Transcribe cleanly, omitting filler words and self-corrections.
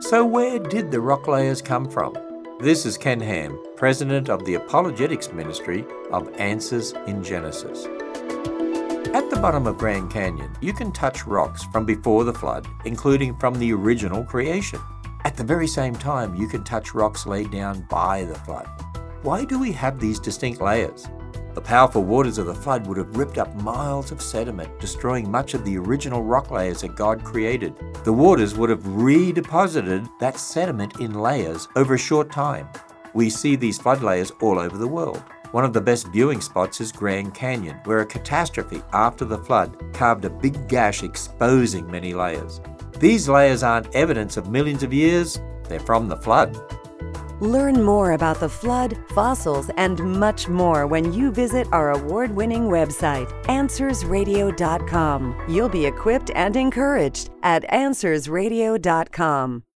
So where did the rock layers come from? This is Ken Ham, President of the Apologetics Ministry of Answers in Genesis. At the bottom of Grand Canyon, you can touch rocks from before the flood, including from the original creation. At the very same time, you can touch rocks laid down by the flood. Why do we have these distinct layers? The powerful waters of the flood would have ripped up miles of sediment, destroying much of the original rock layers that God created. The waters would have redeposited that sediment in layers over a short time. We see these flood layers all over the world. One of the best viewing spots is Grand Canyon, where a catastrophe after the flood carved a big gash exposing many layers. These layers aren't evidence of millions of years, they're from the flood. Learn more about the flood, fossils, and much more when you visit our award-winning website, AnswersRadio.com. You'll be equipped and encouraged at AnswersRadio.com.